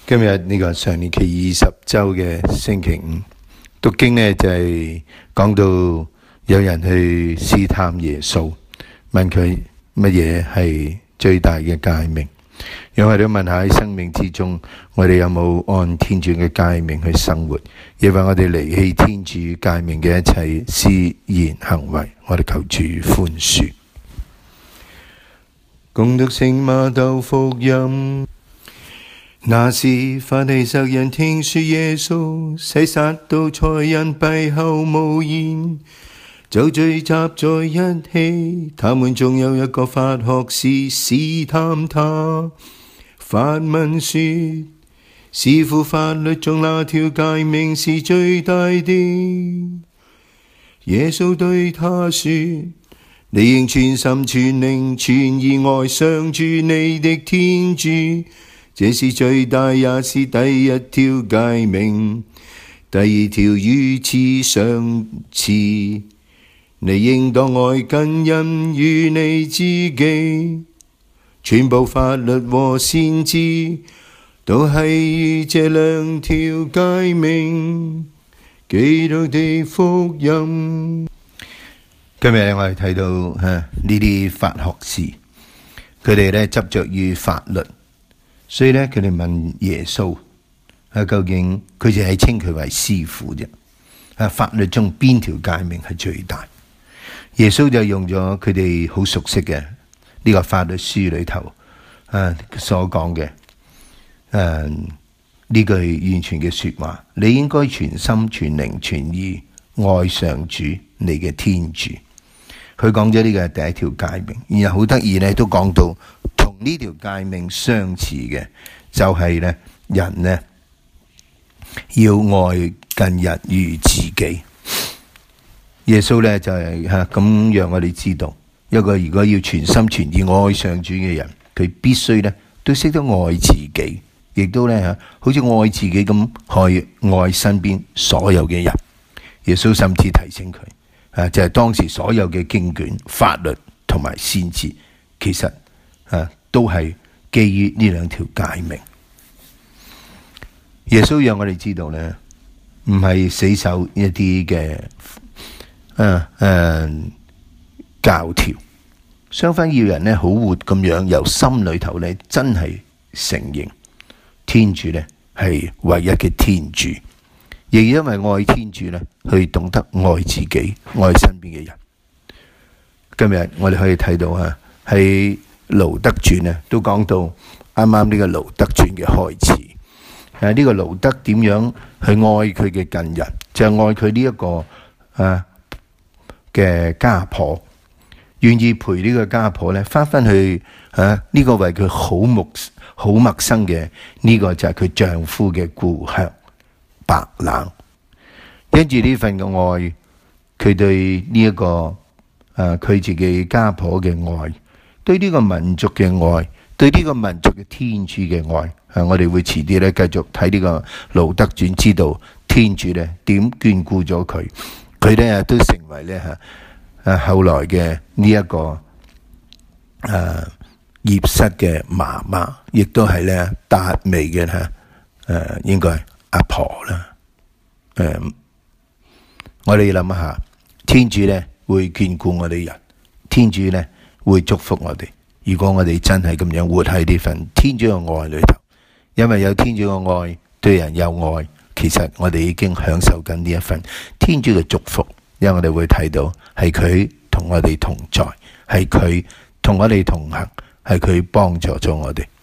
今日呢個常年期20週嘅星期五，讀經呢就係講到有人去試探耶穌，問佢乜嘢係最大嘅誡命。讓我哋都問下喺生命之中，我哋有冇按天主嘅誡命去生活，亦或我哋離棄天主誡命嘅一切思言行為，我哋求主寬恕。恭讀聖瑪竇福音。那時法利塞人聽說耶穌洗撒杜塞人閉口無言，就聚集在一起。他們中有一個法學士試探他，發問說：師傅，法律中哪條誡命是最大的？耶穌對他說：你應全心全靈全意愛上主你的天主，這是最大也是第一條誡命。第二條與此相似，你應當愛近人如你自己。全部法律和先知都係於這兩條誡命。基督的福音。今日我哋睇到呢啲法學士，佢哋咧執着於法律。所以咧，佢哋問耶穌：究竟佢就係稱佢為師傅啫？法律中邊條誡命係最大？耶穌就用咗佢哋好熟悉嘅呢個法律書裏頭所講嘅呢句完全嘅說話：你應該全心全靈全意愛上主你嘅天主。佢講咗呢個係第一條誡命，然後好得意咧，都講到同呢條誡命相似嘅，就係咧人呢要愛近人如自己。耶穌咧就係咁讓我哋知道，一個如果要全心全意愛上主嘅人，佢必須咧都識得愛自己，亦都咧好似愛自己咁去愛身邊所有嘅人。耶穌甚至提醒佢。就係當時所有嘅經卷、法律同埋先知，其實都係基於呢兩條誡命。耶穌讓我哋知道咧，唔係死守一啲嘅教條，相反要人咧好活咁樣由心裏頭咧真係承認天主咧係唯一嘅天主。亦因為愛天主咧，去懂得愛自己、愛身邊嘅人。今日我哋可以睇到喺盧德傳咧，都講到啱啱呢個盧德傳嘅開始。呢個盧德點樣去愛佢嘅近人？就係愛佢呢一個嘅家婆，願意陪呢個家婆咧翻去呢個為佢好陌生嘅呢個就係佢丈夫嘅故鄉。白冷，因住呢份嘅愛，佢對呢一個佢自己家婆嘅愛，對呢個民族嘅愛，對呢個民族嘅天主嘅愛，我哋會遲啲咧繼續睇呢個盧德傳，知道天主咧點眷顧咗佢，佢咧都成為咧後來嘅呢一個葉瑟嘅媽媽，亦都係咧達味嘅應該阿婆啦。我哋諗下，天主咧會眷顧我哋人，天主咧會祝福我哋。如果我哋真係咁樣活喺呢份天主嘅愛裏頭，因為有天主嘅愛，對人有愛，其實我哋已經享受緊呢一份天主嘅祝福。因為我哋會睇到係佢同我哋同在，係佢同我哋同行，係佢幫助咗我哋。